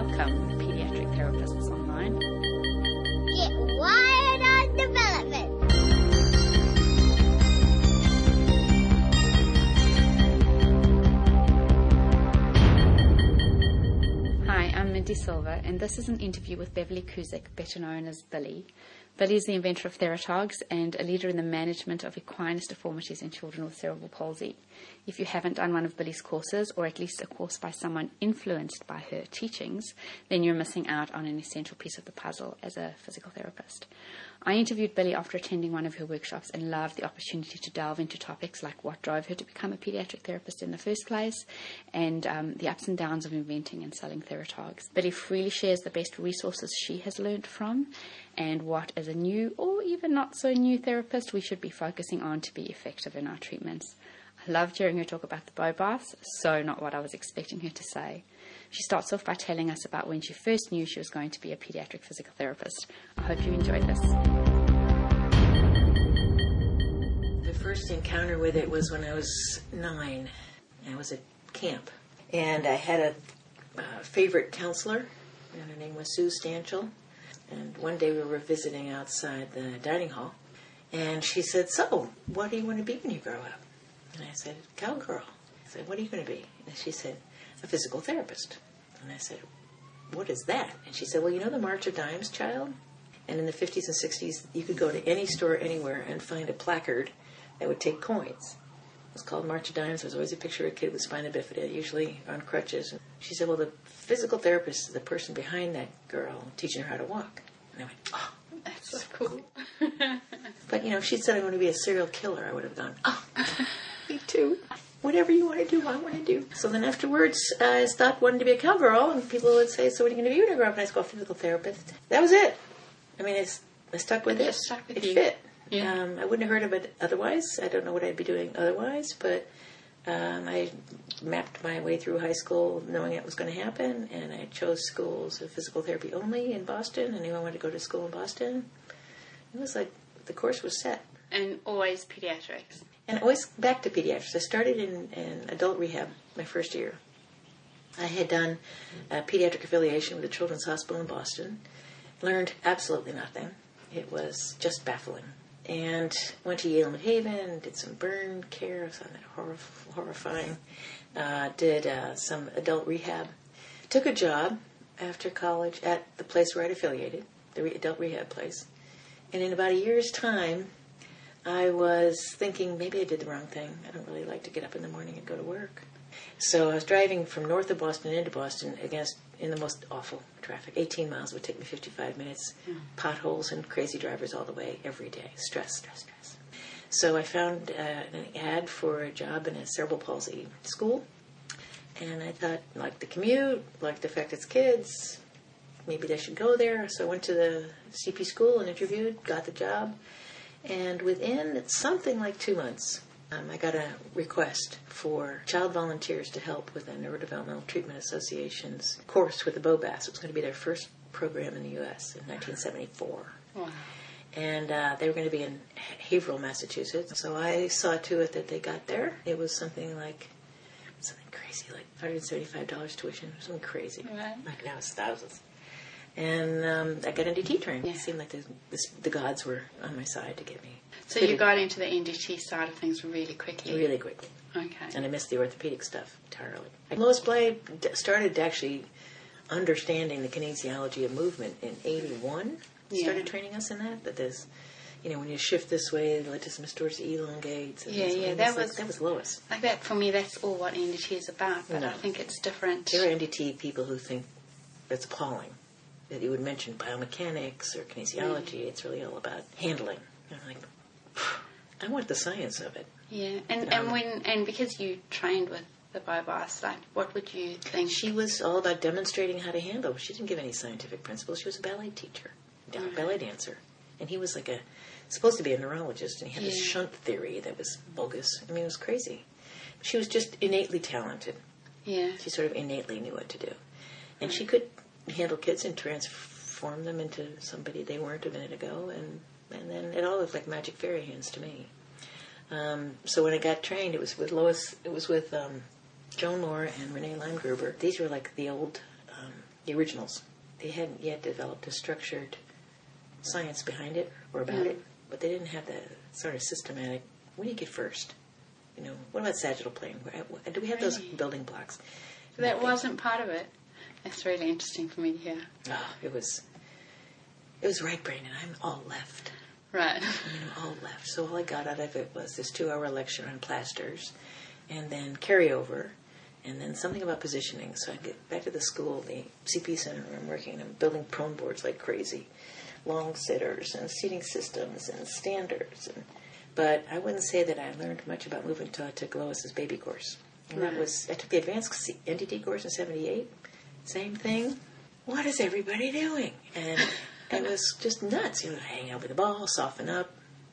Welcome, Pediatric Therapists Online. Get wired on development. Hi, I'm Mindy Silva, and this is an interview with Beverly Kuzik, better known as Billy. Billy is the inventor of Theratogs and a leader in the management of equine deformities in children with cerebral palsy. If you haven't done one of Billy's courses, or at least a course by someone influenced by her teachings, then you're missing out on an essential piece of the puzzle as a physical therapist. I interviewed Billy after attending one of her workshops and loved the opportunity to delve into topics like what drove her to become a pediatric therapist in the first place and the ups and downs of inventing and selling Theratogs. Billy freely shares the best resources she has learned from and what, as a new or even not so new therapist, we should be focusing on to be effective in our treatments. I loved hearing her talk about the bow baths, so not what I was expecting her to say. She starts off by telling us about when she first knew she was going to be a pediatric physical therapist. I hope you enjoyed this. The first encounter with it was when I was 9. I was at camp, and I had a favorite counselor, and her name was Sue Stanchel. And one day we were visiting outside the dining hall, and she said, "So, what do you want to be when you grow up?" And I said, "Cowgirl." I said, "What are you going to be?" And she said, "A physical therapist." And I said, "What is that?" And she said, "Well, you know the March of Dimes, child? And in the 50s and 60s, you could go to any store anywhere and find a placard that would take coins. It was called March of Dimes. There was always a picture of a kid with spina bifida, usually on crutches." And she said, "Well, the physical therapist is the person behind that girl teaching her how to walk." And I went, "Oh, That's so cool. But, if she'd said I want to be a serial killer, I would have gone, "Oh, me too. Whatever you want to do, I want to do." So then afterwards, I stopped wanting to be a cowgirl, and people would say, "So what are you going to be when you grow up?" And I said, "Go physical therapist." That was it. I mean, I stuck with it. Just stuck with it you. fit. Yeah. I wouldn't have heard of it otherwise. I don't know what I'd be doing otherwise, but I mapped my way through high school knowing it was going to happen, and I chose schools of physical therapy only in Boston. I knew I wanted to go to school in Boston. It was like the course was set. And always pediatrics. And always back to pediatrics. I started in adult rehab my first year. I had done a pediatric affiliation with the Children's Hospital in Boston. Learned absolutely nothing. It was just baffling. And went to Yale New Haven, did some burn care, found that horrifying. Did some adult rehab. Took a job after college at the place where I'd affiliated, the adult rehab place. And in about a year's time, I was thinking, maybe I did the wrong thing. I don't really like to get up in the morning and go to work. So I was driving from north of Boston into Boston in the most awful traffic. 18 miles would take me 55 minutes. Potholes and crazy drivers all the way, every day. Stress. So I found an ad for a job in a cerebral palsy school. And I thought, like the commute, like the fact it's kids, maybe they should go there. So I went to the CP school and interviewed, got the job. And within something like 2 months, I got a request for child volunteers to help with the Neurodevelopmental Treatment Association's course with the BOBAS. It was going to be their first program in the U.S. in 1974. Wow. And they were going to be in Haverhill, Massachusetts. So I saw to it that they got there. It was something crazy, like $175 tuition, something crazy. Right. Like now it's thousands. And I got NDT training. Yeah. It seemed like the gods were on my side to get me. So you got into the NDT side of things really quickly? Really quickly. Okay. And I missed the orthopedic stuff entirely. Lois Bly started actually understanding the kinesiology of movement in 81. Yeah. Started training us in that. That there's, when you shift this way, the latissimus dorsi elongates. And that was Lois. Like that, for me, that's all what NDT is about, but No. I think it's different. There are NDT people who think that's appalling. That you would mention biomechanics or kinesiology. It's really all about handling. And I'm like, I want the science of it. Yeah, and because you trained with the BOBAS, like, what would you think? She was all about demonstrating how to handle. She didn't give any scientific principles. She was a ballet teacher, ballet dancer. And he was supposed to be a neurologist, and he had this shunt theory that was bogus. I mean, it was crazy. She was just innately talented. Yeah. She sort of innately knew what to do. And she could handle kids and transform them into somebody they weren't a minute ago, and then it all looked like magic fairy hands to me. So when I got trained, it was with Lois, it was with Joan Moore and Renee Limegruber. These were like the old the originals. They hadn't yet developed a structured science behind it or about it, but they didn't have the sort of systematic, what do you get first? What about sagittal plane? Do we have those building blocks? That wasn't part of it. That's really interesting for me to hear. Oh, it was right brain, and I'm all left. Right. I'm all left. So all I got out of it was this 2-hour lecture on plasters, and then carryover, and then something about positioning. So I get back to the school, the CP center where I'm working, and I'm building prone boards like crazy, long sitters and seating systems and standards. But I wouldn't say that I learned much about movement until I took Lois's baby course. And I took the advanced NDT course in 78. Same thing. What is everybody doing? And it was just nuts. Hang out with the ball, soften up.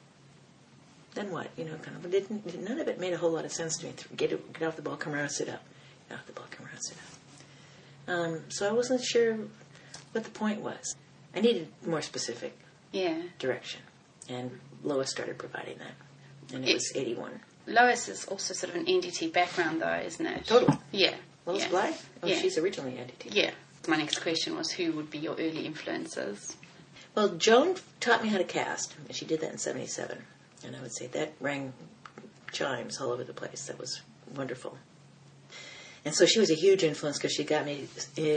Then what? None of it made a whole lot of sense to me. Get off the ball, come around, sit up. Get off the ball, come around, sit up. So I wasn't sure what the point was. I needed more specific direction. And Lois started providing that. And it was 81. Lois is also sort of an NDT background, though, isn't it? Totally. Yeah. Lois Bly? Oh, she's originally NDT. Yeah. My next question was, who would be your early influences? Well, Joan taught me how to cast, and she did that in 77. And I would say that rang chimes all over the place. That was wonderful. And so she was a huge influence because she got me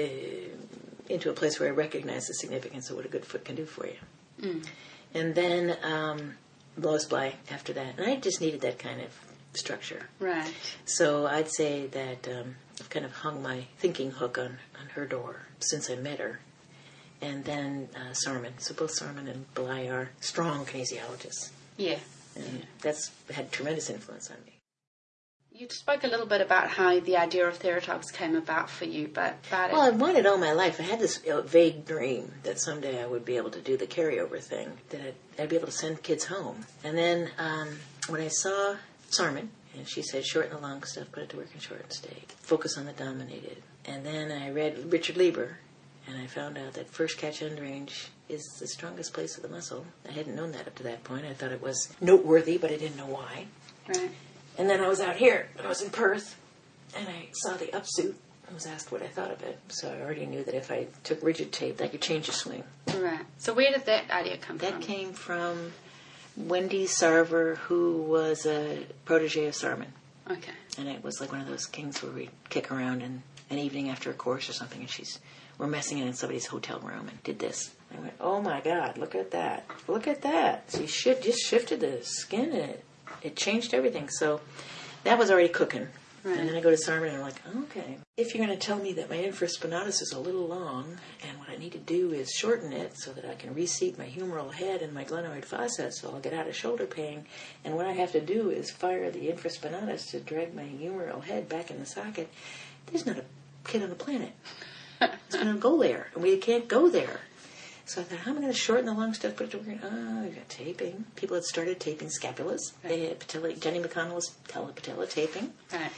into a place where I recognized the significance of what a good foot can do for you. Mm. And then Lois Bly after that. And I just needed that kind of structure. Right. So I'd say that I've kind of hung my thinking hook on her door since I met her. And then Sarman. So both Sarman and Bly are strong kinesiologists. Yeah. And that's had tremendous influence on me. You spoke a little bit about how the idea of Theratogs came about for you, but Well, I've wanted all my life. I had this vague dream that someday I would be able to do the carryover thing, that I'd be able to send kids home. And then when I saw Sarman, and she said, shorten the long stuff, put it to work in shortened state, focus on the dominated. And then I read Richard Lieber, and I found out that first catch end range is the strongest place of the muscle. I hadn't known that up to that point. I thought it was noteworthy, but I didn't know why. Right. And then I was out here. I was in Perth, and I saw the upsuit. I was asked what I thought of it. So I already knew that if I took rigid tape, that could change the swing. Right. So where did that idea come from? That came from Wendy Sarver, who was a protege of Sarman. Okay. And it was like one of those things where we'd kick around in an evening after a course or something, and we're messing in somebody's hotel room and did this. I went, oh my God, look at that. Look at that. So you just shifted the skin, and it changed everything. So that was already cooking. Right. And then I go to Sarman, and I'm like, okay. If you're going to tell me that my infraspinatus is a little long, and what I need to do is shorten it so that I can reseat my humeral head and my glenoid fossa so I'll get out of shoulder pain, and what I have to do is fire the infraspinatus to drag my humeral head back in the socket, there's not a kid on the planet that's going to go there. And we can't go there. So I thought, how am I going to shorten the long stuff? Put it to work. Oh, we've got taping. People had started taping scapulas. Right. They had patella. Jenny McConnell was patella taping. Right.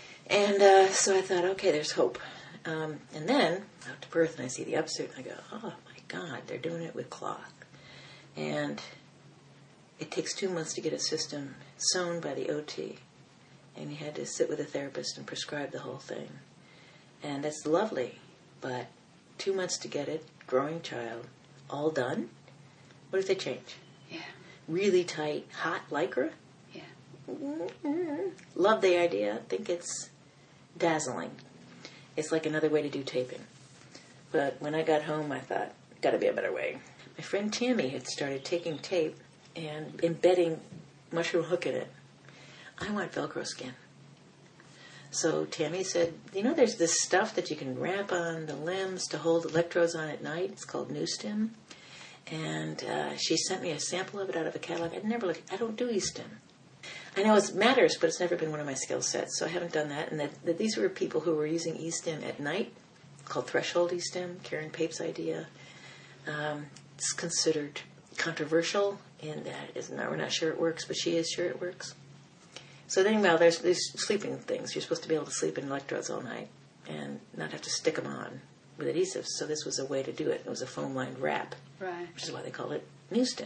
And so I thought, okay, there's hope. And then out to Perth, and I see the upsuit, and I go, oh my God, they're doing it with cloth. And it takes 2 months to get a system sewn by the OT. And you had to sit with a therapist and prescribe the whole thing. And that's lovely, but 2 months to get it, growing child, all done. What if they change? Yeah. Really tight, hot Lycra? Yeah. Mm-hmm. Love the idea. Think it's dazzling. It's like another way to do taping. But when I got home, I thought, gotta be a better way. My friend Tammy had started taking tape and embedding mushroom hook in it. I want Velcro skin. So Tammy said, there's this stuff that you can wrap on the limbs to hold electrodes on at night. It's called Newstim. And she sent me a sample of it out of a catalog. I don't do eStim. I know it matters, but it's never been one of my skill sets, so I haven't done that. And that these were people who were using eStim at night, called Threshold eStim, Karen Pape's idea. It's considered controversial in that we're not sure it works, but she is sure it works. So then, there's these sleeping things. You're supposed to be able to sleep in electrodes all night and not have to stick them on with adhesives. So this was a way to do it. It was a foam-lined wrap, right, which is why they call it Newstim.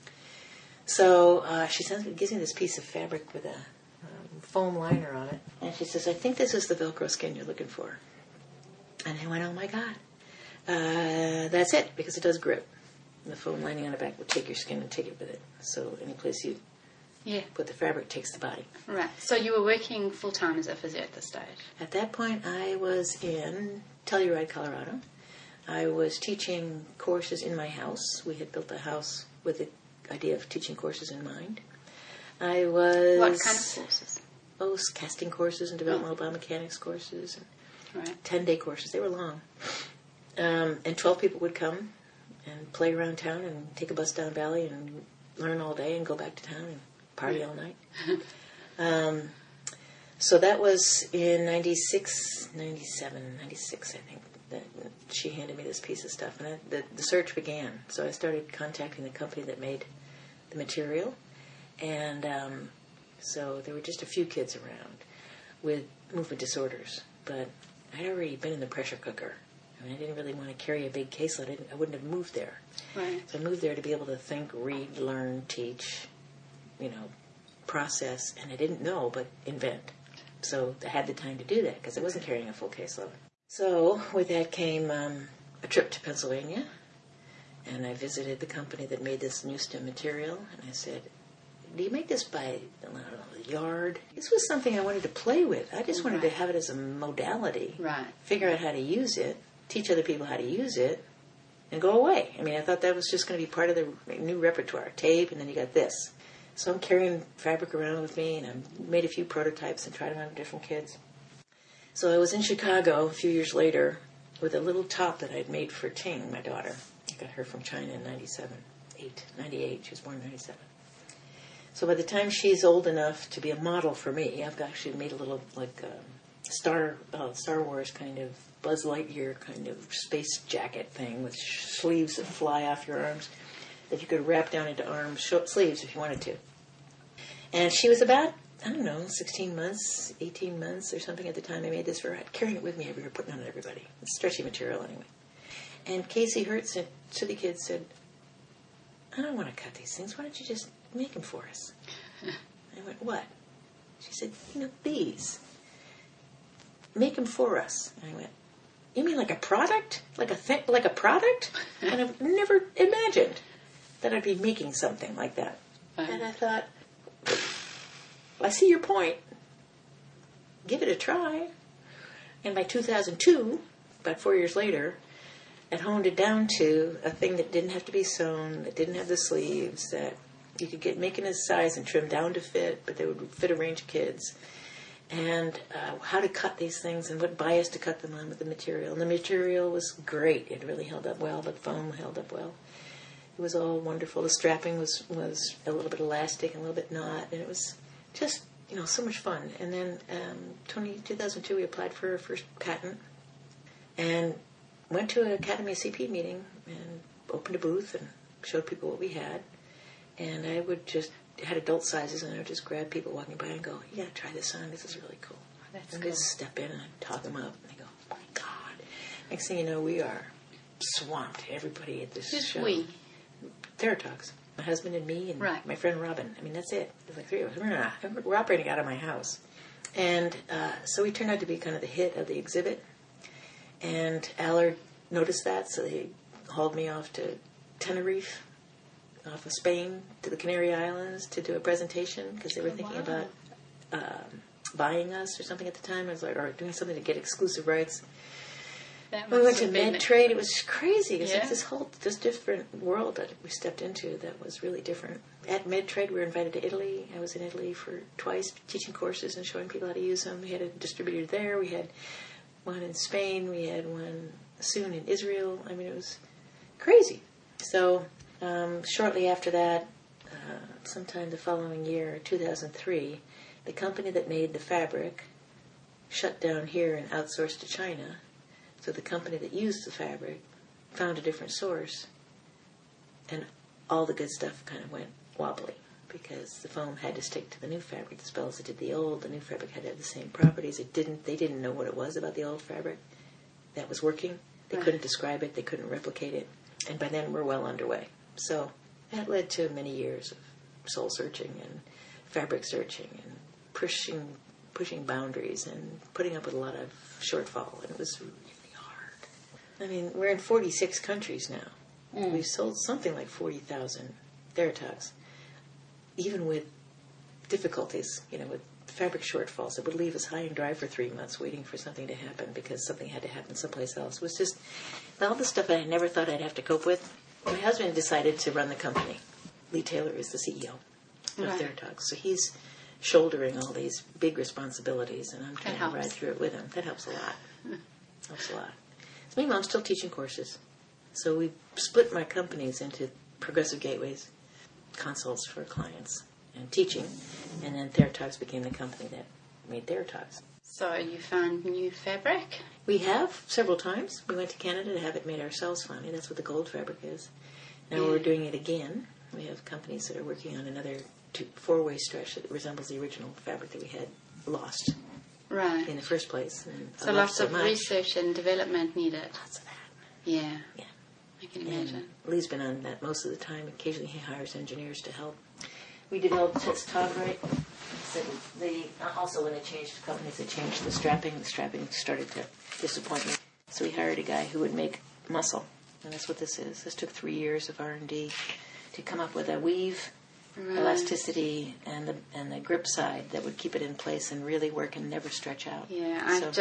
So she gives me this piece of fabric with a foam liner on it. And she says, I think this is the Velcro skin you're looking for. And I went, oh, my God. That's it, because it does grip. And the foam lining on the back will take your skin and take it with it. So any place you put the fabric takes the body. Right. So you were working full-time as a physio at this stage? At that point, I was in Telluride, Colorado. I was teaching courses in my house. We had built a house with the idea of teaching courses in mind. I was... What kind of courses? Casting courses and developmental biomechanics courses. And 10-day courses. They were long. And 12 people would come and play around town and take a bus down Valley and learn all day and go back to town and party all night. So that was in 96, I think, that she handed me this piece of stuff. And the search began. So I started contacting the company that made the material. And so there were just a few kids around with movement disorders. But I'd already been in the pressure cooker. I mean, I didn't really want to carry a big caseload. I wouldn't have moved there. Right. So I moved there to be able to think, read, learn, teach, process. And I didn't know, but invent. So I had the time to do that because I wasn't carrying a full caseload. So with that came a trip to Pennsylvania. And I visited the company that made this new stem material. And I said, do you make this by, the yard? This was something I wanted to play with. I just wanted to have it as a modality. Right. Figure out how to use it, teach other people how to use it, and go away. I mean, I thought that was just going to be part of the new repertoire. Tape, and then you got this. So I'm carrying fabric around with me, and I made a few prototypes and tried them on different kids. So I was in Chicago a few years later with a little top that I'd made for Ting, my daughter. I got her from China in 98. She was born in 97. So by the time she's old enough to be a model for me, I've actually made a little, Star Wars kind of Buzz Lightyear kind of space jacket thing with sleeves that fly off your arms that you could wrap down into sleeves if you wanted to. And she was about, 16 months, 18 months or something at the time I made this for her. I'd carrying it with me everywhere, putting it on everybody. It's stretchy material anyway. And Casey Hertz, City Kid, said, I don't want to cut these things. Why don't you just make them for us? I went, what? She said, these. Make them for us. And I went, you mean like a product? Like a product? And I've never imagined that I'd be making something like that. And I thought, I see your point. Give it a try. And by 2002, about 4 years later, I'd honed it down to a thing that didn't have to be sewn, that didn't have the sleeves, that you could make in a size and trim down to fit, but they would fit a range of kids. And how to cut these things and what bias to cut them on with the material. And the material was great. It really held up well. The foam held up well. It was all wonderful. The strapping was a little bit elastic and a little bit not. And it was just, so much fun. And then 2002, we applied for our first patent and went to an Academy of CP meeting and opened a booth and showed people what we had. And I would just had adult sizes, and I would just grab people walking by and go, you got to try this on. This is really cool. That's and cool. I'd step in and I'd talk them up, and they go, oh, my God. Next thing you know, we are swamped. Everybody at this show. Who's we? Teratogs. My husband and me and right. my friend Robin. I mean, that's it. There's like three of us. We're operating out of my house. And so we turned out to be kind of the hit of the exhibit. And Allard noticed that, so they hauled me off to Tenerife, off of Spain, to the Canary Islands to do a presentation because they were thinking about buying us or something at the time. I was like, or doing something to get exclusive rights. We went to MedTrade. It was crazy. It was like this different world that we stepped into that was really different. At MedTrade, we were invited to Italy. I was in Italy for twice teaching courses and showing people how to use them. We had a distributor there. We had one in Spain. We had one soon in Israel. I mean, it was crazy. So shortly after that, sometime the following year, 2003, the company that made the fabric shut down here and outsourced to China. So the company that used the fabric found a different source, and all the good stuff kind of went wobbly because the foam had to stick to the new fabric as well as it did the old. The new fabric had to have the same properties. They didn't know what it was about the old fabric that was working. They couldn't describe it. They couldn't replicate it. And by then, we're well underway. So that led to many years of soul searching and fabric searching and pushing boundaries and putting up with a lot of shortfall. And it was really hard. I mean, we're in 46 countries now. We've sold something like 40,000 Theratogs, even with difficulties, with fabric shortfalls that would leave us high and dry for 3 months waiting for something to happen because something had to happen someplace else. It was just all the stuff I never thought I'd have to cope with. My husband decided to run the company. Lee Taylor is the CEO of Theratogs. So he's shouldering all these big responsibilities, and I'm trying to ride through it with him. That helps a lot. Helps a lot. So meanwhile, I'm still teaching courses. So we split my companies into Progressive Gateways, consults for clients, and teaching, and then Theratogs became the company that made Theratogs. So you found new fabric? We have several times. We went to Canada to have it made ourselves finally. That's what the gold fabric is. Now we're doing it again. We have companies that are working on another 4-way stretch that resembles the original fabric that we had lost in the first place. And so lots of research and development needed. Lots of that. Yeah. I can imagine. And Lee's been on that most of the time. Occasionally he hires engineers to help. We developed this Tog right. So also when they changed companies, they changed the strapping. The strapping started to disappoint me. So we hired a guy who would make muscle. And that's what this is. This took 3 years of R&D to come up with a weave, elasticity, and the grip side that would keep it in place and really work and never stretch out. Yeah,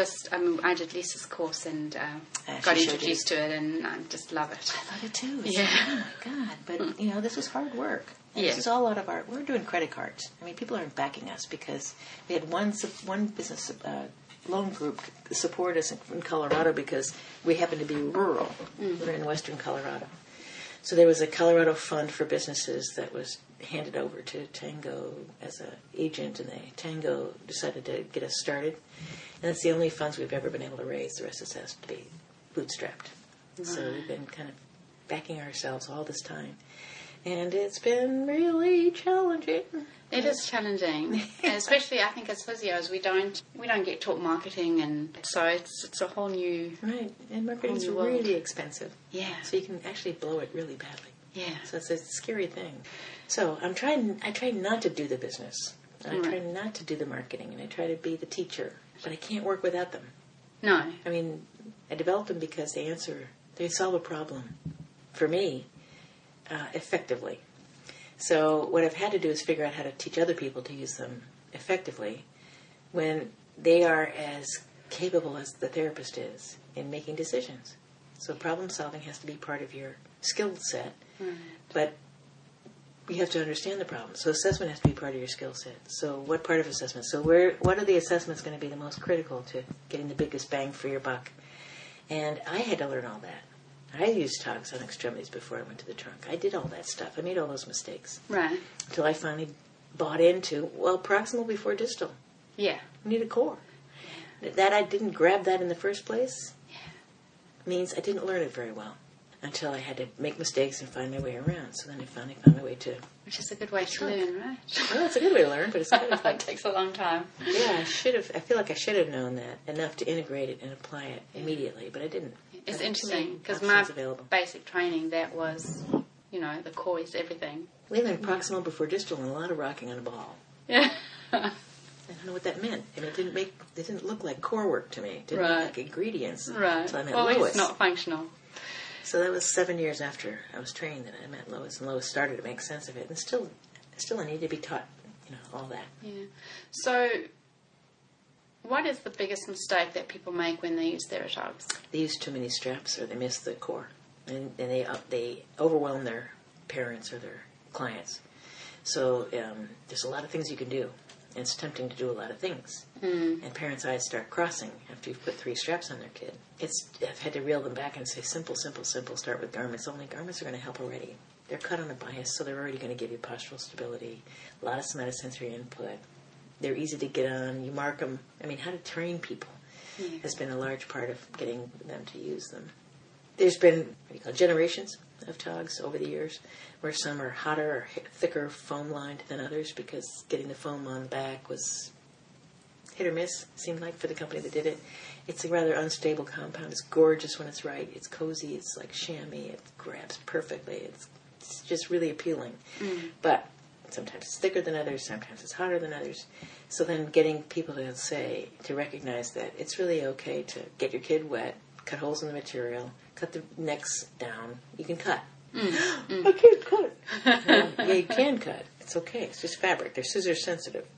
I did Lisa's course and got introduced to it, and I just love it. I love it too. Oh my God! But this was hard work. And this is all out of we're doing credit cards. I mean, people aren't backing us because we had one business loan group support us in Colorado because we happen to be rural. We're in western Colorado. So there was a Colorado fund for businesses that was handed over to Tango as an agent, and Tango decided to get us started. And that's the only funds we've ever been able to raise. The rest of us has to be bootstrapped. Right. So we've been kind of backing ourselves all this time. And it's been really challenging. It is challenging, especially I think as physios we don't get taught marketing, and so it's a whole new and marketing's really expensive. Yeah, so you can actually blow it really badly. Yeah, so it's a scary thing. So I try not to do the business, and I try not to do the marketing, and I try to be the teacher, but I can't work without them. No, I mean I developed them because they solve a problem for me effectively. So what I've had to do is figure out how to teach other people to use them effectively when they are as capable as the therapist is in making decisions. So problem solving has to be part of your skill set, but you have to understand the problem. So assessment has to be part of your skill set. So what part of assessment? So what are the assessments going to be the most critical to getting the biggest bang for your buck? And I had to learn all that. I used Togs on extremities before I went to the trunk. I did all that stuff. I made all those mistakes. Right. Until I finally bought into, proximal before distal. Yeah. You need a core. Yeah. That I didn't grab that in the first place means I didn't learn it very well until I had to make mistakes and find my way around. So then I finally found my way to... Which is a good way to learn, right? Well, it's a good way to learn, but it's kind of it takes a long time. Yeah, I feel like I should have known that enough to integrate it and apply it immediately, but I didn't. It's interesting because my basic training, that was, the core is everything. We learned proximal before distal and a lot of rocking on a ball. Yeah. I don't know what that meant. I mean, it didn't look like core work to me. It didn't look like ingredients. Right. Until I met Lois. It's not functional. So that was 7 years after I was trained that I met Lois, and Lois started to make sense of it. And still I need to be taught, all that. Yeah. So, what is the biggest mistake that people make when they use Theratogs? They use too many straps, or they miss the core, and they overwhelm their parents or their clients. So there's a lot of things you can do. And it's tempting to do a lot of things. And parents' eyes start crossing after you've put 3 straps on their kid. I've had to reel them back and say, simple, simple, simple. Start with garments only. Garments are going to help already. They're cut on a bias, so they're already going to give you postural stability, a lot of somatosensory input. They're easy to get on. You mark them. I mean, how to train people has been a large part of getting them to use them. There's been generations of Togs over the years where some are hotter or thicker foam lined than others because getting the foam on the back was hit or miss, seemed like, for the company that did it. It's a rather unstable compound. It's gorgeous when it's right. It's cozy. It's like chamois. It grabs perfectly. It's just really appealing. But sometimes it's thicker than others. Sometimes it's hotter than others. So then getting people to recognize that it's really okay to get your kid wet, cut holes in the material, cut the necks down. You can cut. I can't cut. Yeah, you can cut. It's okay. It's just fabric. They're scissor sensitive.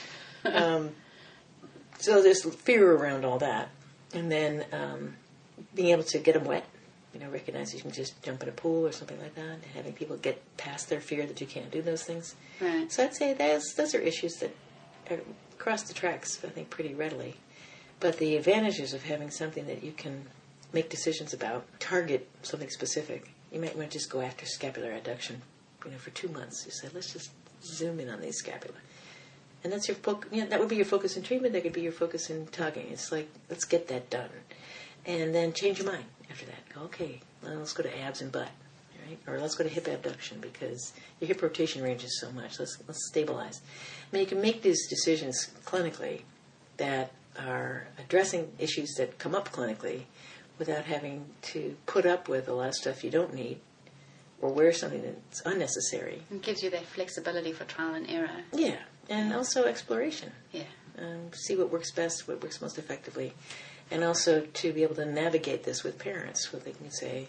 So there's fear around all that. And then being able to get them wet. Recognize you can just jump in a pool or something like that. And having people get past their fear that you can't do those things. Right. So I'd say those are issues that cross the tracks, I think, pretty readily. But the advantages of having something that you can make decisions about, target something specific. You might want to just go after scapular adduction, for 2 months. You say, let's just zoom in on these scapula. And that's your that would be your focus in treatment. That could be your focus in tugging. It's like, let's get that done. And then change your mind after that. Go, okay, well, let's go to abs and butt. Right? Or let's go to hip abduction because your hip rotation range is so much. Let's stabilize. You can make these decisions clinically that are addressing issues that come up clinically without having to put up with a lot of stuff you don't need or wear something that's unnecessary. It gives you that flexibility for trial and error. Yeah, and also exploration. Yeah. See what works best, what works most effectively. And also to be able to navigate this with parents where they can say,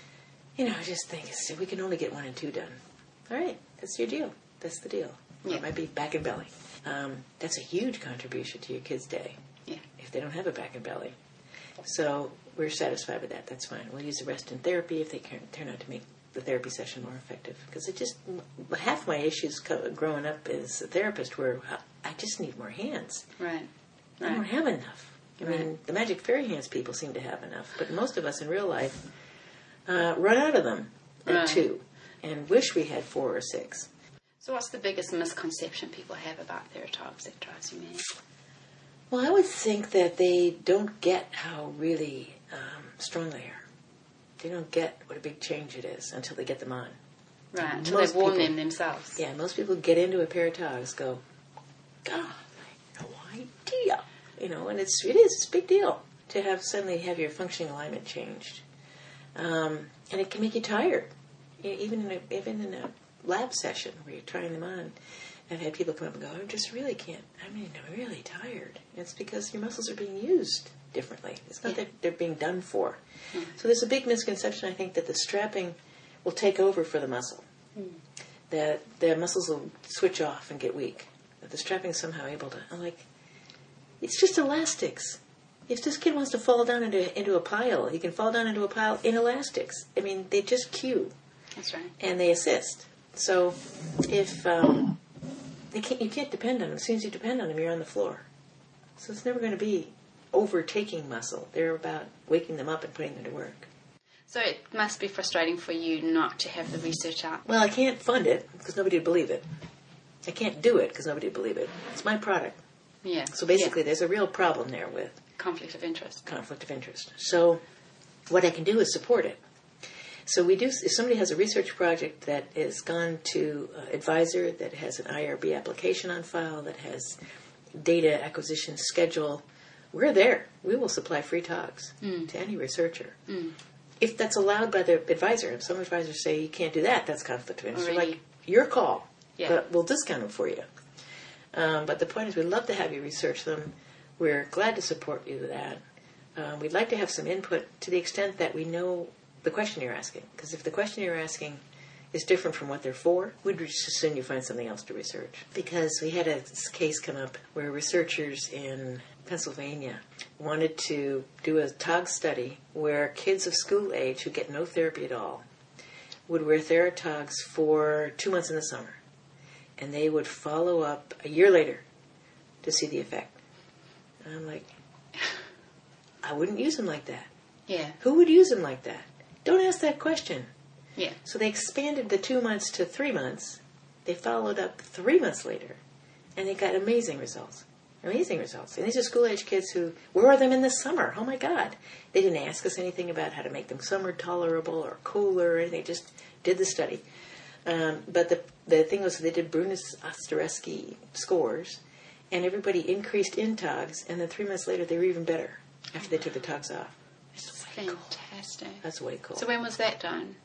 I just think we can only get 1 and 2 done. All right, that's your deal. That's the deal. Yeah. It might be back and belly. That's a huge contribution to your kid's day. Yeah. If they don't have a back and belly. So we're satisfied with that. That's fine. We'll use the rest in therapy if they can turn out to make the therapy session more effective. Because half my issues growing up as a therapist were, I just need more hands. Right. I don't have enough. I mean, the magic fairy hands people seem to have enough. But most of us in real life run out of them at 2 and wish we had 4 or 6. So what's the biggest misconception people have about Theratogs that drives you mad? Well, I would think that they don't get how really strong they are. They don't get what a big change it is until they get them on. Right, until they've worn them themselves. Yeah, most people get into a pair of togs, go, God, I had no idea. And it's a big deal to suddenly have your functioning alignment changed. And it can make you tired. Even in a lab session where you're trying them on, I've had people come up and go, I'm really tired. And it's because your muscles are being used differently. It's not that they're being done for. Mm. So there's a big misconception, I think, that the strapping will take over for the muscle. Mm. That the muscles will switch off and get weak. That the strapping is somehow able to... I'm like, it's just elastics. If this kid wants to fall down into a pile, he can fall down into a pile in elastics. I mean, they just cue. That's right. And they assist. So if you can't depend on them. As soon as you depend on them, you're on the floor. So it's never going to be overtaking muscle. They're about waking them up and putting them to work. So it must be frustrating for you not to have the research out. Well, I can't fund it because nobody would believe it. I can't do it because nobody would believe it. It's my product. Yeah. So basically, there's a real problem there with conflict of interest. So what I can do is support it. So we do. If somebody has a research project that has gone to an advisor, that has an IRB application on file, that has data acquisition schedule, we're there. We will supply free togs to any researcher. Mm. If that's allowed by the advisor, if some advisors say you can't do that, that's conflict of interest. Like, your call, but we'll discount them for you. But the point is, we'd love to have you research them. We're glad to support you with that. We'd like to have some input to the extent that we know the question you're asking. Because if the question you're asking is different from what they're for, we'd just assume you find something else to research. Because we had a case come up where researchers in Pennsylvania wanted to do a TOG study where kids of school age who get no therapy at all would wear Theratogs for 2 months in the summer. And they would follow up a year later to see the effect. And I'm like, I wouldn't use them like that. Yeah. Who would use them like that? Don't ask that question. Yeah. So they expanded the 2 months to 3 months. They followed up 3 months later. And they got amazing results. Amazing results. And these are school-age kids who, where are them in the summer? Oh, my God. They didn't ask us anything about how to make them summer tolerable or cooler or anything. They just did the study. But the thing was, they did Brunius-Ostareski scores, and everybody increased in togs, and then 3 months later they were even better after they took the togs off. It's fantastic. Cool. That's way cool. So when was that done?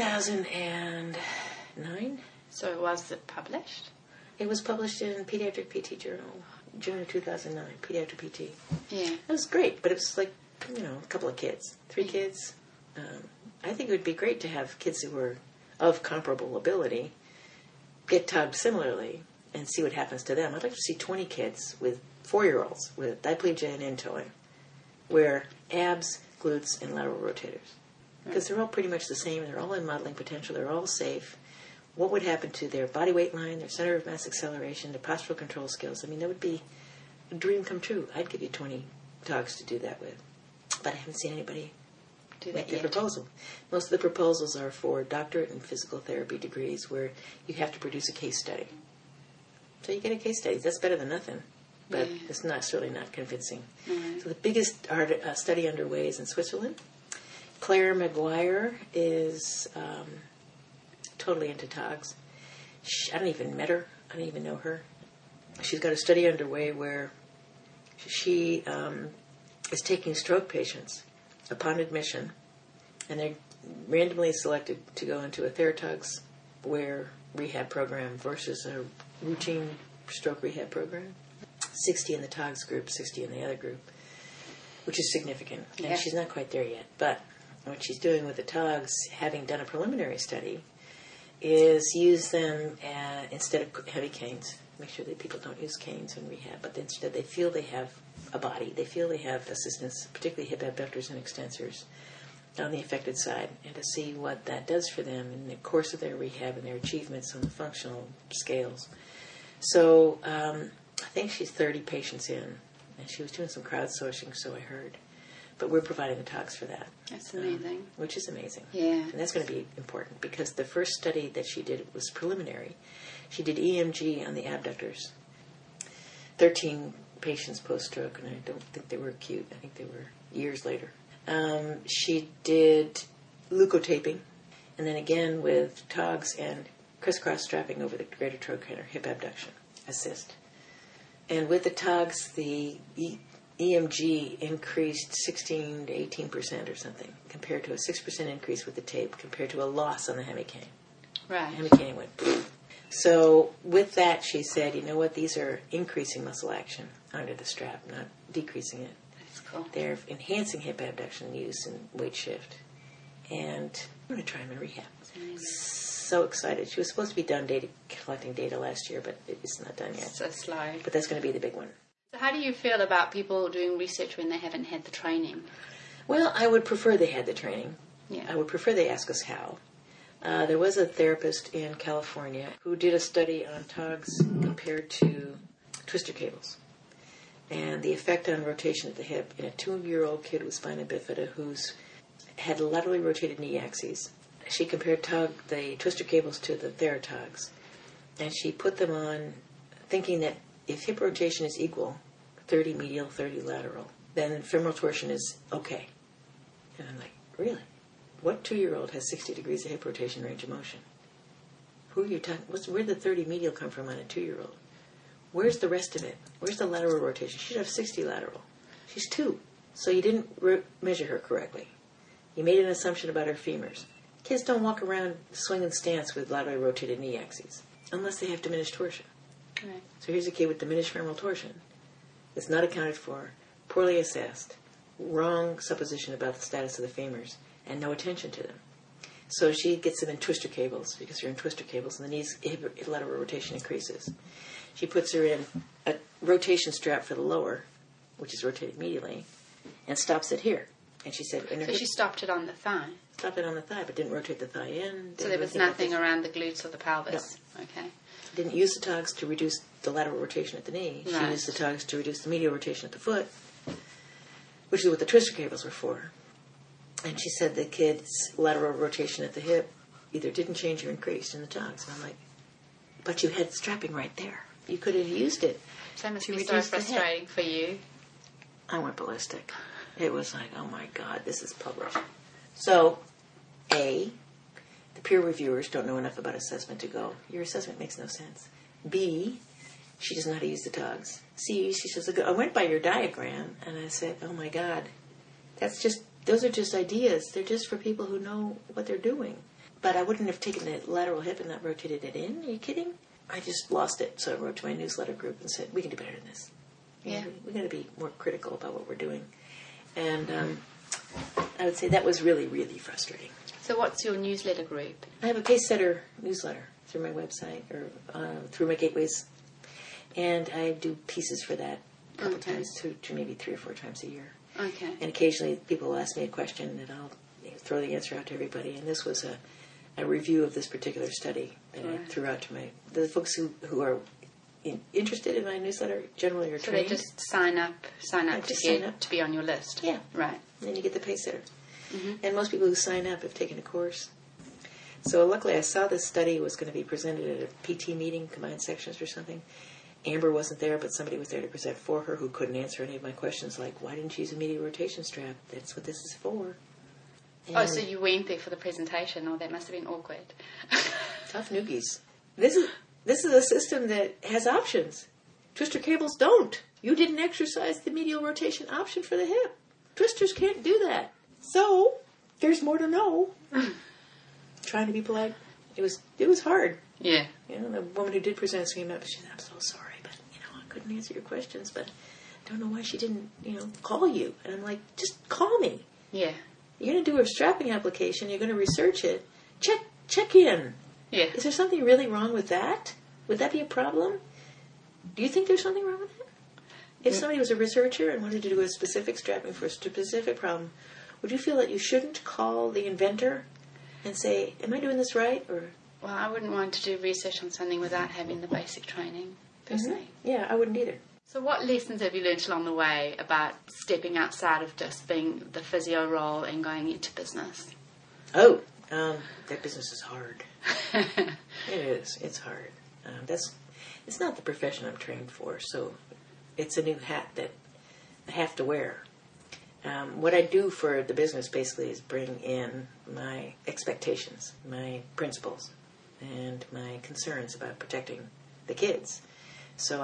2009. So was it published? It was published in Pediatric PT Journal, June of 2009, Pediatric PT. Yeah. It was great, but it was like a couple of kids, 3 kids. I think it would be great to have kids who were of comparable ability get tugged similarly and see what happens to them. I'd like to see 20 kids with 4-year-olds with diplegia and in-toeing, where abs, glutes, and lateral rotators. Because they're all pretty much the same. They're all in modeling potential. They're all safe. What would happen to their body weight line, their center of mass acceleration, their postural control skills? I mean, that would be a dream come true. I'd give you 20 dogs to do that with. But I haven't seen anybody make the proposal. Most of the proposals are for doctorate in physical therapy degrees where you have to produce a case study. So you get a case study. That's better than nothing. But it's certainly not convincing. So the biggest study underway is in Switzerland. Claire McGuire is totally into TOGS. I don't even met her. I don't even know her. She's got a study underway where she is taking stroke patients upon admission, and they're randomly selected to go into a TheraTOGS Wear rehab program versus a routine stroke rehab program. 60 in the TOGS group, 60 in the other group, which is significant. And she's not quite there yet. But what she's doing with the TOGS, having done a preliminary study, is use them instead of heavy canes. Make sure that people don't use canes in rehab, but instead they feel they have a body. They feel they have assistance, particularly hip abductors and extensors, on the affected side, and to see what that does for them in the course of their rehab and their achievements on the functional scales. So I think she's 30 patients in, and she was doing some crowdsourcing, so I heard. But we're providing the TOGS for that. That's amazing. Which is amazing. Yeah. And that's going to be important because the first study that she did was preliminary. She did EMG on the abductors. 13 patients post-stroke, and I don't think they were acute. I think they were years later. She did leucotaping, and then again with TOGS and crisscross strapping over the greater trochanter hip abduction assist. And with the TOGS, the EMG increased 16 to 18% or something, compared to a 6% increase with the tape, compared to a loss on the hemicane. Right. The hemicane went poof. So with that, she said, you know what, these are increasing muscle action under the strap, not decreasing it. That's cool. They're enhancing hip abduction use and weight shift. And I'm going to try them in rehab. So excited. She was supposed to be done collecting data last year, but it's not done yet. So slow. But that's going to be the big one. So how do you feel about people doing research when they haven't had the training? Well, I would prefer they had the training. Yeah. I would prefer they ask us how. There was a therapist in California who did a study on TOGS compared to twister cables and the effect on rotation at the hip in a 2-year-old kid with spina bifida who's had laterally rotated knee axes. She compared the twister cables to the TheraTOGS, and she put them on thinking that if hip rotation is equal, 30 medial, 30 lateral, then femoral torsion is okay. And I'm like, really? What 2-year-old has 60 degrees of hip rotation range of motion? Who are you talking? Where'd the 30 medial come from on a 2-year-old? Where's the rest of it? Where's the lateral rotation? She should have 60 lateral. She's 2. So you didn't measure her correctly. You made an assumption about her femurs. Kids don't walk around swinging stance with laterally rotated knee axes unless they have diminished torsion. Right. So here's a kid with diminished femoral torsion. It's not accounted for, poorly assessed, wrong supposition about the status of the femurs, and no attention to them. So she gets them in twister cables, because you're in twister cables, and the knees lateral rotation increases. She puts her in a rotation strap for the lower, which is rotated medially, and stops it here. And she said... So she stopped it on the thigh? Stopped it on the thigh, but didn't rotate the thigh in. So there was nothing around the glutes or the pelvis? No. Okay. Didn't use the TOGS to reduce the lateral rotation at the knee. She used the TOGS to reduce the medial rotation at the foot, which is what the twister cables were for. And she said the kid's lateral rotation at the hip either didn't change or increased in the TOGS. And I'm like, but you had strapping right there. You could have used it. So it must be so frustrating for you. I went ballistic. It was like, oh my God, this is published. So, A, the peer reviewers don't know enough about assessment to go, your assessment makes no sense. B, she doesn't know how to use the TOGS. C, she says, I went by your diagram, and I said, oh my God, those are just ideas. They're just for people who know what they're doing. But I wouldn't have taken the lateral hip and not rotated it in. Are you kidding? I just lost it. So I wrote to my newsletter group and said, we can do better than this. Yeah. We got to be more critical about what we're doing. And I would say that was really, really frustrating. So what's your newsletter group? I have a Pacesetter newsletter through my website or through my gateways. And I do pieces for that a couple times, to maybe 3 or 4 times a year. Okay. And occasionally people will ask me a question and I'll throw the answer out to everybody. And this was a review of this particular study that I threw out to the folks who are interested in my newsletter generally are trained. So they just sign up to be on your list? Yeah. Right. And then you get the Pacesetter. And most people who sign up have taken a course. So luckily I saw this study was going to be presented at a PT meeting, combined sections or something. Amber wasn't there, but somebody was there to present for her who couldn't answer any of my questions, like, why didn't you use a medial rotation strap? That's what this is for. And so you went there for the presentation. Oh, that must have been awkward. Tough noogies. This is a system that has options. Twister cables don't. You didn't exercise the medial rotation option for the hip. Twisters can't do that. So, there's more to know. Trying to be polite. It was hard. Yeah. You know, the woman who did present came up and she said, I'm so sorry, but, I couldn't answer your questions, but I don't know why she didn't, call you. And I'm like, just call me. Yeah. You're going to do a strapping application. You're going to research it. Check in. Yeah. Is there something really wrong with that? Would that be a problem? Do you think there's something wrong with it? If somebody was a researcher and wanted to do a specific strapping for a specific problem, would you feel that you shouldn't call the inventor and say, am I doing this right? Or well, I wouldn't want to do research on something without having the basic training, personally. Yeah, I wouldn't either. So what lessons have you learned along the way about stepping outside of just being the physio role and going into business? Oh, that business is hard. It is. It's hard. It's not the profession I'm trained for, so it's a new hat that I have to wear. What I do for the business basically is bring in my expectations, my principles, and my concerns about protecting the kids, so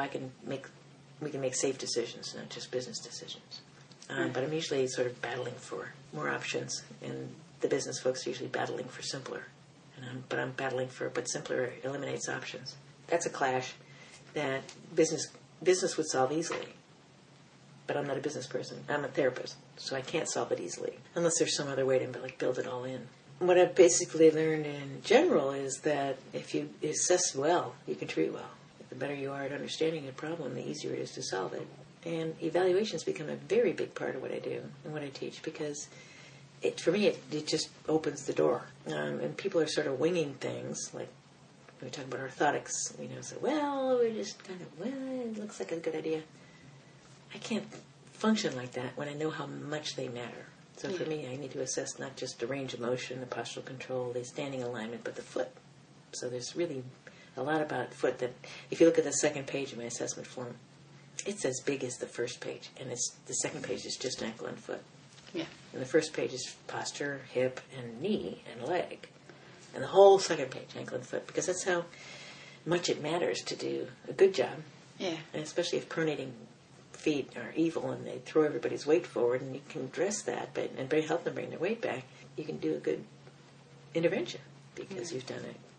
we can make safe decisions, not just business decisions. But I'm usually sort of battling for more options, and the business folks are usually battling for simpler. But I'm battling but simpler eliminates options. That's a clash that business would solve easily. But I'm not a business person. I'm a therapist, so I can't solve it easily unless there's some other way to build it all in. What I've basically learned in general is that if you assess well, you can treat well. The better you are at understanding a problem, the easier it is to solve it. And evaluations become a very big part of what I do and what I teach because for me, it just opens the door. And people are sort of winging things, like when we talk about orthotics, say, we're just it looks like a good idea. I can't function like that when I know how much they matter. So for me, I need to assess not just the range of motion, the postural control, the standing alignment, but the foot. So there's really a lot about foot that, if you look at the second page of my assessment form, it's as big as the first page, and the second page is just ankle and foot. Yeah. And the first page is posture, hip, and knee, and leg. And the whole second page, ankle and foot, because that's how much it matters to do a good job. Yeah. And especially if pronating feet are evil and they throw everybody's weight forward, and you can address that and help them bring their weight back, you can do a good intervention because you've done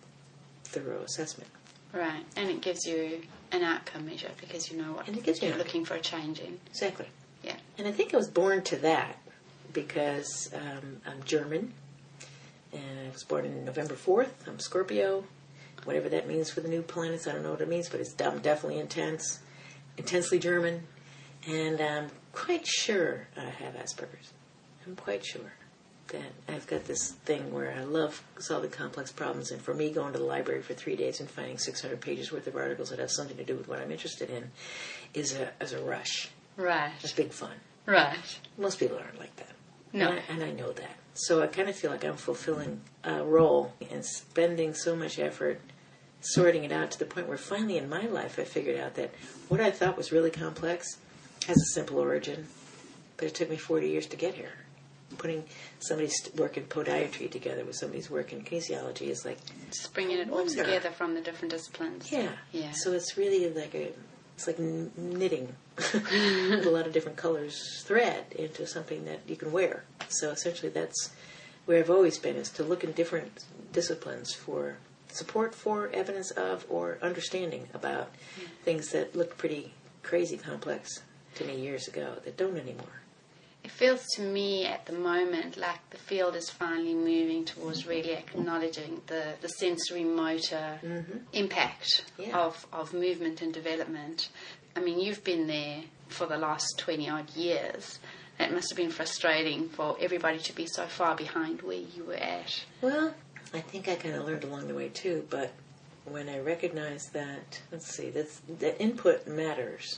a thorough assessment. Right. And it gives you an outcome measure because you know what you're looking for a change in. Exactly. Yeah. And I think I was born to that because I'm German, and I was born on November 4th. I'm Scorpio. Whatever that means for the new planets, I don't know what it means, but it's definitely intensely German. And I'm quite sure I have Asperger's. I'm quite sure that I've got this thing where I love solving complex problems, and for me, going to the library for 3 days and finding 600 pages worth of articles that have something to do with what I'm interested in is a rush. Right. It's big fun. Right. Most people aren't like that. No. And I know that. So I kind of feel like I'm fulfilling a role and spending so much effort sorting it out to the point where finally in my life I figured out that what I thought was really complex has a simple origin, but it took me 40 years to get here. Putting somebody's work in podiatry together with somebody's work in kinesiology is like just bringing it all together from the different disciplines. Yeah. Yeah. So it's really it's like knitting with a lot of different colors thread into something that you can wear. So essentially that's where I've always been, is to look in different disciplines for support for, evidence of, or understanding about things that looked pretty crazy complex to me years ago that don't anymore. It feels to me at the moment like the field is finally moving towards really acknowledging the sensory motor impact of movement and development. I mean, you've been there for the last 20-odd years. It must have been frustrating for everybody to be so far behind where you were at. Well, I think I kind of learned along the way too, but when I recognized that, the input matters,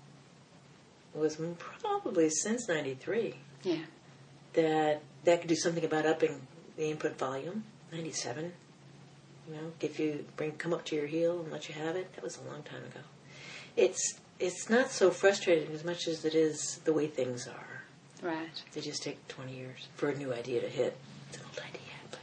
was probably since 93. Yeah. That could do something about upping the input volume. 97. You know, come up to your heel and let you have it. That was a long time ago. It's not so frustrating as much as it is the way things are. Right. They just take 20 years for a new idea to hit. It's an old idea, but...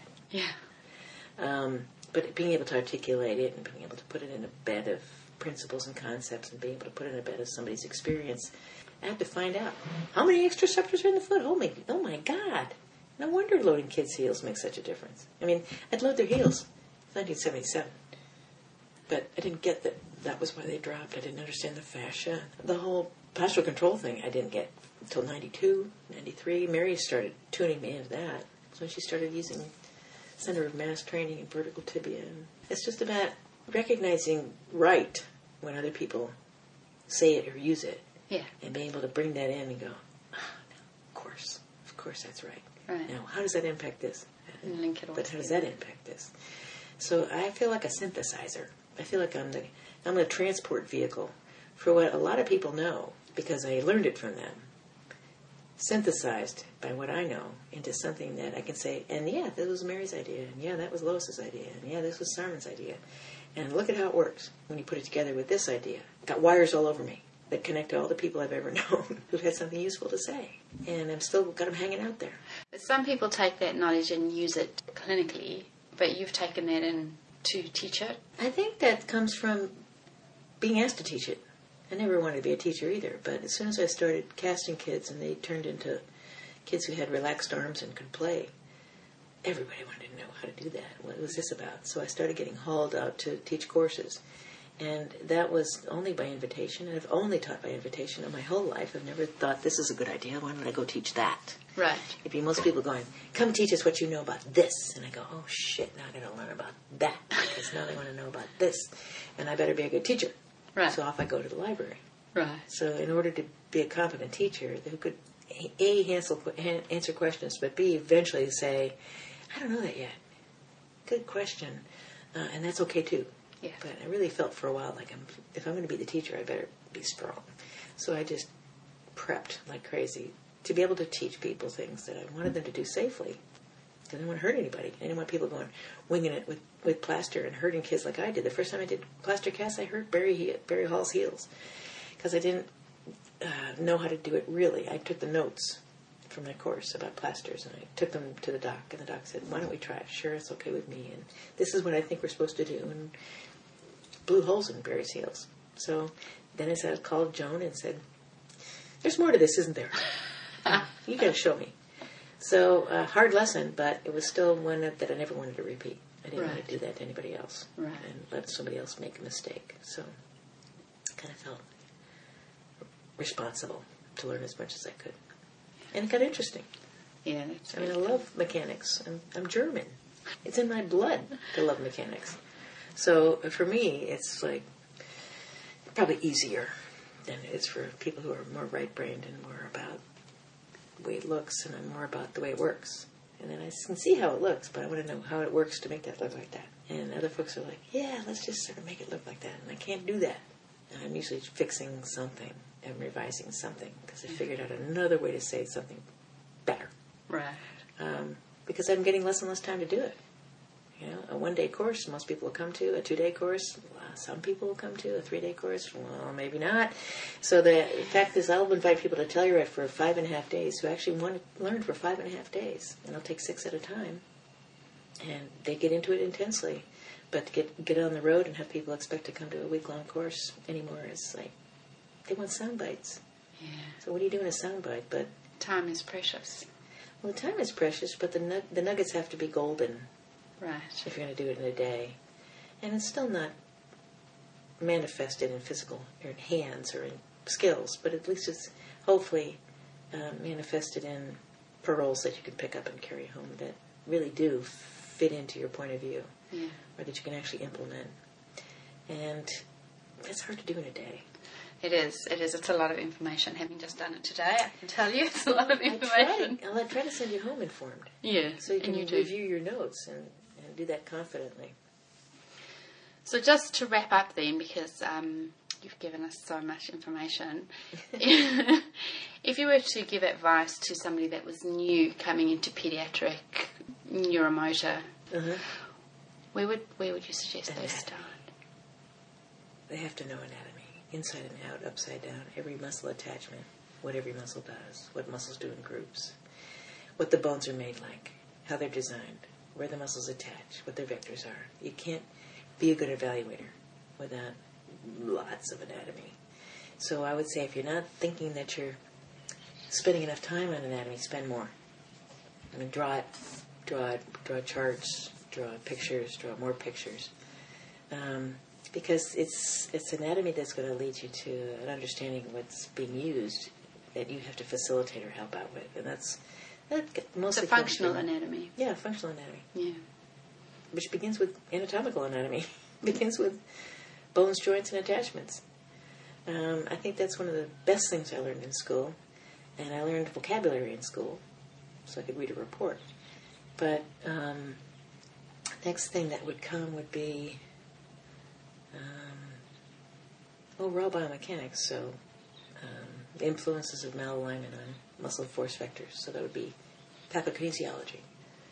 Yeah. But being able to articulate it and being able to put it in a bed of principles and concepts and being able to put it in a bed of somebody's experience, I have to find out how many extroceptors are in the foot. Oh my God! No wonder loading kids' heels makes such a difference. I mean, I'd load their heels in 1977, but I didn't get that was why they dropped. I didn't understand the fascia. The whole postural control thing I didn't get until 92, 93. Mary started tuning me into that. So when she started using center of mass training and vertical tibia. It's just about recognizing right when other people say it or use it. Yeah. And being able to bring that in and go, no, of course that's right. Right. Now, how does that impact this? And link it all But how together. does that impact this? So I feel like a synthesizer. I feel like I'm a transport vehicle for what a lot of people know because I learned it from them. Synthesized by what I know into something that I can say, and yeah, that was Mary's idea, and yeah, that was Lois's idea, and yeah, this was Simon's idea. And look at how it works when you put it together with this idea. Got wires all over me that connect to all the people I've ever known who've had something useful to say. And I've still got them hanging out there. Some people take that knowledge and use it clinically, but you've taken that in to teach it. I think that comes from being asked to teach it. I never wanted to be a teacher either, but as soon as I started casting kids and they turned into kids who had relaxed arms and could play, everybody wanted to know how to do that. What was this about? So I started getting hauled out to teach courses. And that was only by invitation, and I've only taught by invitation in my whole life. I've never thought, this is a good idea, why don't I go teach that? Right. It'd be most people going, come teach us what you know about this. And I go, oh shit, now I gotta learn about that, because now they want to know about this. And I better be a good teacher. Right. So off I go to the library. Right. So in order to be a competent teacher who could, A, answer questions, but B, eventually say, I don't know that yet. Good question. And that's okay too. Yeah. But I really felt for a while like if I'm going to be the teacher, I better be strong. So I just prepped like crazy to be able to teach people things that I wanted them to do safely. I didn't want to hurt anybody. I didn't want people winging it with plaster and hurting kids like I did. The first time I did plaster casts, I hurt Barry Hall's heels because I didn't know how to do it really. I took the notes from my course about plasters, and I took them to the doc, and the doc said, why don't we try it? Sure, it's okay with me, and this is what I think we're supposed to do, and blew holes in Barry's heels. So then I called Joan and said, there's more to this, isn't there? You got to show me. So hard lesson, but it was still one that I never wanted to repeat. I didn't want to do that to anybody else and let somebody else make a mistake. So I kind of felt responsible to learn as much as I could. And it got interesting. Yeah. I love mechanics. I'm German. It's in my blood to love mechanics. So for me, it's like probably easier than it is for people who are more right-brained and more about the way it looks, and I'm more about the way it works. And then I can see how it looks, but I want to know how it works to make that look like that. And other folks are like, yeah, let's just sort of make it look like that. And I can't do that. And I'm usually fixing something and revising something because I figured out another way to say something better. Right. Because I'm getting less and less time to do it. You know, a 1-day course most people will come to, a 2-day course some people will come to, a 3-day course, well, maybe not. So the fact is, I'll invite people to Telluride for 5.5 days who actually want to learn for 5.5 days, and I'll take 6 at a time, and they get into it intensely. But to get on the road and have people expect to come to a week-long course anymore is like, they want sound bites. Yeah. So what do you do in a sound bite? But time is precious. Well, the time is precious, but the nuggets have to be golden. Right. If you're going to do it in a day. And it's still not manifested in physical, or in hands, or in skills, but at least it's hopefully manifested in pearls that you can pick up and carry home that really do fit into your point of view, or that you can actually implement. And that's hard to do in a day. It is. It's a lot of information. Having just done it today, I can tell you it's a lot of information. I'll try to send you home informed. Yeah, so you can review your notes and do that confidently. So just to wrap up then, because you've given us so much information, if you were to give advice to somebody that was new coming into pediatric neuromotor, where would you suggest they start? They have to know anatomy, inside and out, upside down, every muscle attachment, what every muscle does, what muscles do in groups, what the bones are made like, how they're designed, where the muscles attach, what their vectors are. You can't be a good evaluator without lots of anatomy. So I would say if you're not thinking that you're spending enough time on anatomy, spend more. I mean, draw charts, draw pictures, draw more pictures. Because it's anatomy that's going to lead you to an understanding of what's being used that you have to facilitate or help out with. And that mostly the functional anatomy. Yeah, functional anatomy. Yeah. Which begins with anatomical anatomy. Begins with bones, joints, and attachments. I think that's one of the best things I learned in school. And I learned vocabulary in school, so I could read a report. But next thing that would come would be raw biomechanics. So the influences of malalignment on muscle force vectors. So that would be pathokinesiology.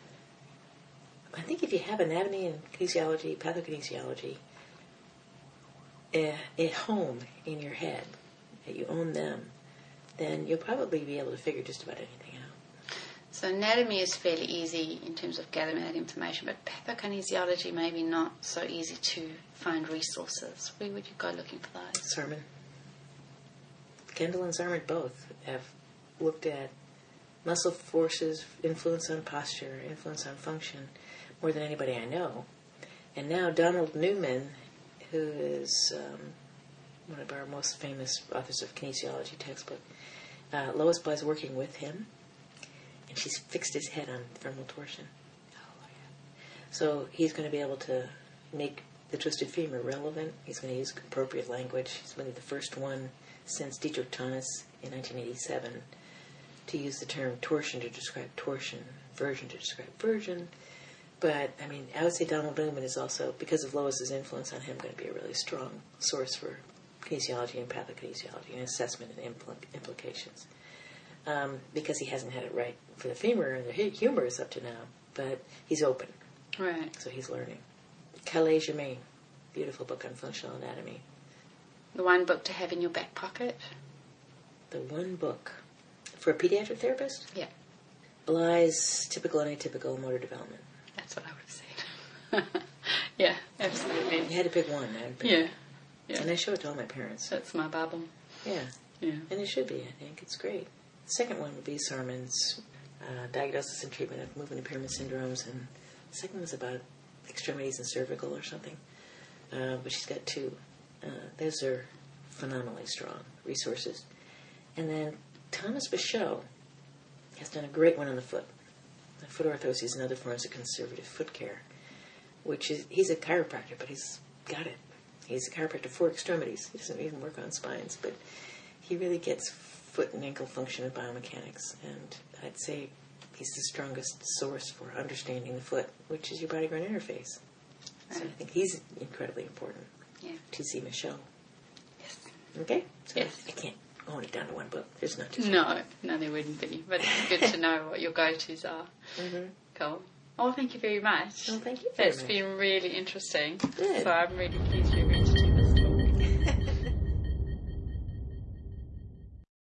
I think if you have anatomy and kinesiology, pathokinesiology at home in your head, that you own them, then you'll probably be able to figure just about anything out. So anatomy is fairly easy in terms of gathering that information, but pathokinesiology maybe not so easy to find resources. Where would you go looking for those? Sermon. Kendall and Zarmon both have looked at muscle forces, influence on posture, influence on function, more than anybody I know. And now Donald Newman, who is one of our most famous authors of kinesiology textbook, Lois Bly's working with him, and she's fixed his head on femoral torsion. Oh, yeah. So he's going to be able to make the twisted femur relevant. He's going to use appropriate language. He's really the first one since Dietrich Thomas in 1987 to use the term torsion to describe torsion, version to describe version. But, I mean, I would say Donald Newman is also, because of Lois's influence on him, going to be a really strong source for kinesiology and pathokinesiology and assessment and implications. Because he hasn't had it right for the femur and the humerus up to now, but he's open. Right. So he's learning. Calais Germain, beautiful book on functional anatomy. The one book to have in your back pocket? The one book. For a pediatric therapist? Yeah. Bly's Typical and Atypical Motor Development. That's what I would have said. Yeah, absolutely. You had to pick one. Yeah. And I show it to all my parents. That's my Bible. Yeah. Yeah. And it should be, I think. It's great. The second one would be Sarman's Diagnosis and Treatment of Movement Impairment Syndromes. And the second was about extremities and cervical or something. But she's got two. Those are phenomenally strong resources. And then Thomas Bichot has done a great one on the foot. Foot orthosis and other forms of conservative foot care, which is, he's a chiropractor, but he's got it. He's a chiropractor for extremities. He doesn't even work on spines, but he really gets foot and ankle function and biomechanics, and I'd say he's the strongest source for understanding the foot, which is your body-brain interface. So I think he's incredibly important to see Michelle. Yes. Okay? So yes. I can't own it down to one book. There's not just No, there wouldn't be. But it's good to know what your go-tos are. Mm-hmm. Cool. Oh, thank you very much. Well, thank you very much. That's been really interesting. Good. So I'm really pleased